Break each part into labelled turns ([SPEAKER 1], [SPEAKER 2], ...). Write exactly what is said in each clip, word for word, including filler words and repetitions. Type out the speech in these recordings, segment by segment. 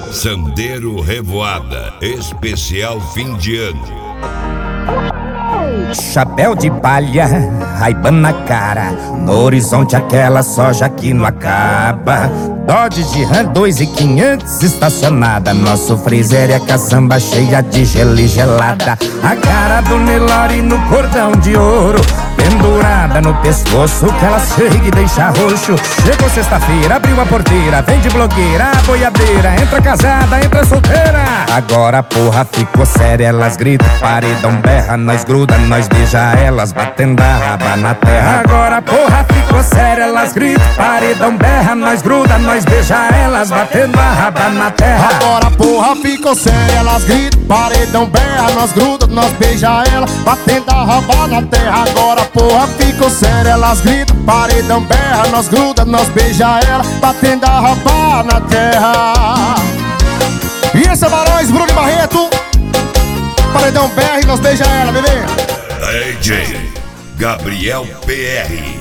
[SPEAKER 1] Sandeiro Revoada, especial fim de ano.
[SPEAKER 2] Chapéu de palha, Ray-Ban na cara, no horizonte aquela soja que não acaba. Dodge de Ram dois mil e quinhentos estacionada, nosso freezer é caçamba cheia de gelo e gelada. A cara do Nelore no cordão de ouro, pendurada no pescoço que ela chega e deixa roxo. Chegou sexta-feira, abriu a porteira, vem de blogueira, a boiadeira, entra casada, entra solteira. Agora a porra ficou séria, elas gritam, paredão berra, nós gruda, nós beija elas, batendo a raba na terra. Agora a porra ficou séria, elas gritam, paredão berra, nós gruda, nós beija elas, batendo a raba na terra.
[SPEAKER 3] Agora a porra ficou séria, elas gritam, paredão berra, nós gruda, nós beija elas, batendo a raba na terra. Agora a porra ficou séria, elas gritam, paredão berra, nós gruda, nós beija ela, batendo a raba na terra. E esse é Barões, Bruno e Barreto, paredão berra e nós beija ela, bebê.
[SPEAKER 1] D J Gabriel P R.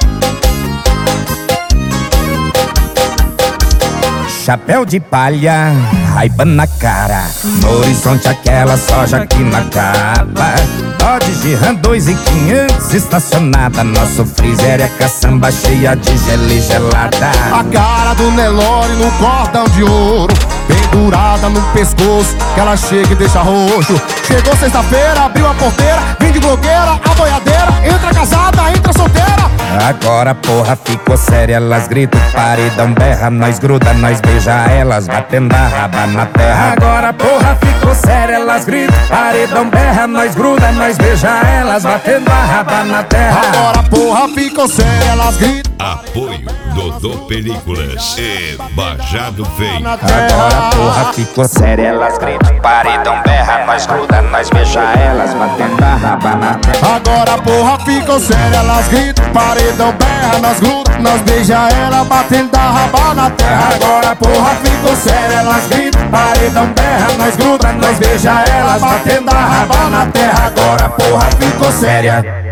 [SPEAKER 2] Chapéu de palha, Ray-Ban na cara, no horizonte aquela soja que não acaba. Dodge de Ram dois mil e quinhentos estacionada, nosso freezer é caçamba cheia de gelo e gelada.
[SPEAKER 3] A cara do Nelore no cordão de ouro, pendurada no pescoço que ela chega e deixa roxo. Chegou sexta-feira, abriu a porteira, vem de blogueira, a boiadeira, entra casada, entra solteira.
[SPEAKER 2] Agora a porra ficou séria, elas gritam, paredão berra, nós gruda, nós beija elas, batendo a raba na terra. Agora a porra ficou séria, elas gritam, paredão berra, nós gruda, nós beija elas, batendo a raba na terra.
[SPEAKER 3] Agora a porra ficou séria, elas gritam.
[SPEAKER 1] Apoio Dodô Películas e Bajado Feio.
[SPEAKER 2] Agora a porra ficou séria, elas gritam, paredão berra, nós gruda, nós beija elas, batendo a raba na terra.
[SPEAKER 3] Agora a porra ficou séria, elas gritam, paredão berra, nós gruda, nós beija ela, batendo a raba na terra.
[SPEAKER 2] Agora a porra ficou séria, elas gritam, paredão berra, nós gruda, nós beija elas, batendo a raba na terra. Agora a porra ficou séria.